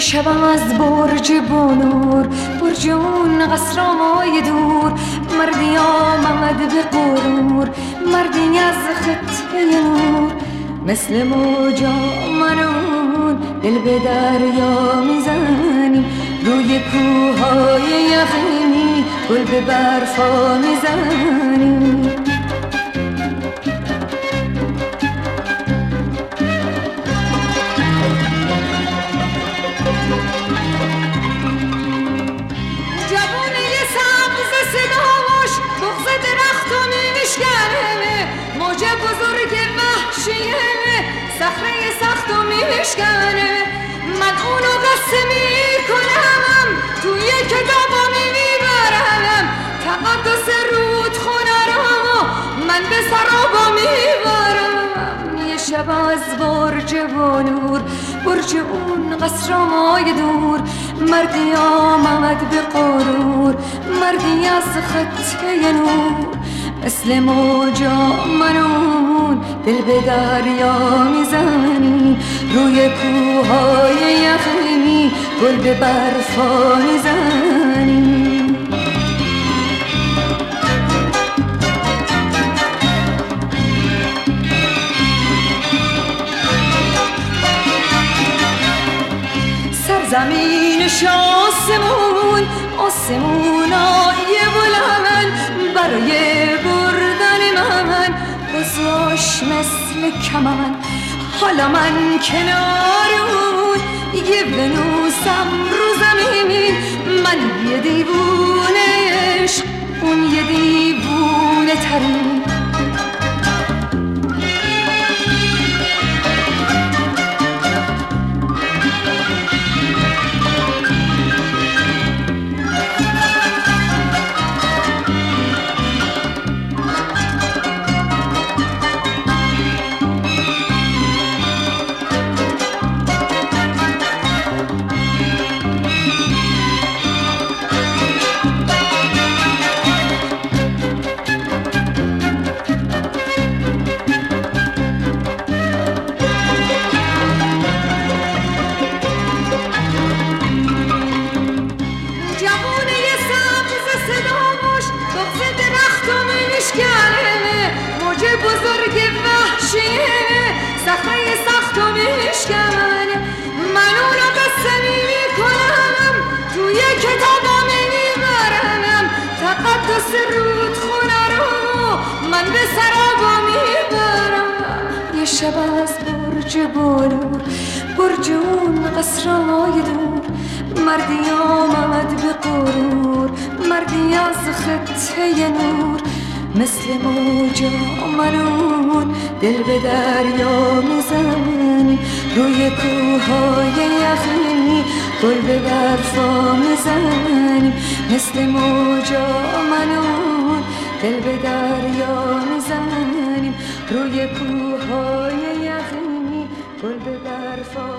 شبم از برج بنور، برج اون قصرهای دور، مردی آمد به غرور، مردی از خطه نور، مثل موجا منون دل به دریا میزنیم، روی کوههای یخی گل به برفا میزنیم. موج بزرگ وحشیه صخره سخت و میشکنه، من اونو قصه میکنم توی کتابا میبرم، تقدس رودخونه رو من به سرابا میبرم. یه شب از برج بنور، برج اون قصرهای دور، مردی آمد به غرور، مردی از خطه نور، مثل موجا منون دل به دریا میزنی، روی کوههای یخی گل به برفا میزنی. سرزمینش آسمون، آسمونای بلند برای بردن من بزاش مثل کمن. حالا من کنار اون یه بنوسم رو زمین، من یه دیوونه عشق، اون یه دیوونه ترین. موج بزرگ وحشیه صخره سخت و میشکنه، من اونو قصه میکنم توی کتابا میبرم، تقدس رودخونه رو من به سرابا میبرم. یه شب از برج بنور، برج اون قصرهای دور، مردی آمد به غرور، مردی از خطه نور، مثل موجا منون دل به دریا میزنی، روی کوههای یخی گل به برفا میزنی، مثل موجا منون دل به دریا میزنی، روی کوههای یخی گل به برفا